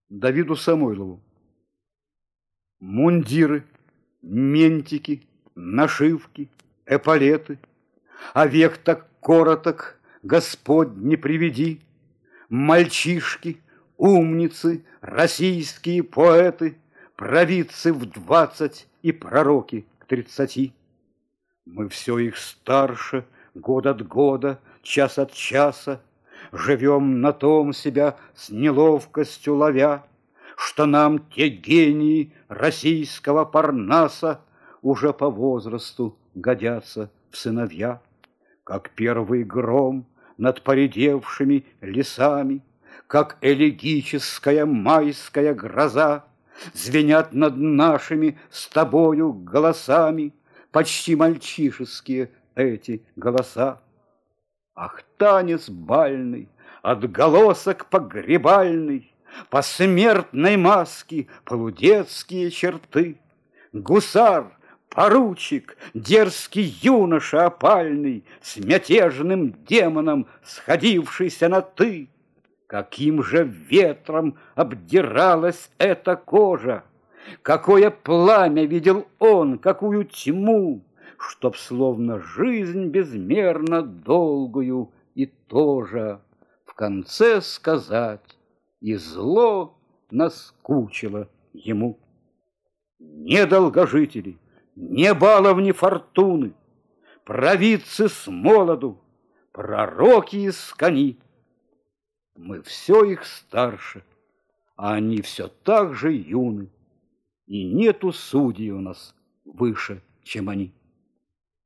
Давиду Самойлову. Мундиры, ментики, нашивки, эполеты, а век так короток, Господь не приведи. Мальчишки, умницы, российские поэты, провидцы в 20 и пророки к 30. Мы все их старше, год от года, час от часа, живем на том себя с неловкостью ловя, что нам те гении российского Парнаса уже по возрасту годятся в сыновья. Как первый гром над поредевшими лесами, как элегическая майская гроза, звенят над нашими с тобою голосами почти мальчишеские эти голоса. Ах, танец бальный, отголосок погребальный, посмертной маски полудетские черты. Гусар, поручик, дерзкий юноша опальный, с мятежным демоном сходившийся на «ты». Каким же ветром обдиралась эта кожа! Какое пламя видел он, какую тьму! Чтоб словно жизнь безмерно долгую и тоже в конце сказать, и зло наскучило ему. Не долгожители, не баловни фортуны, провидцы с молоду, пророки из кони. Мы все их старше, а они все так же юны, и нету судей у нас выше, чем они.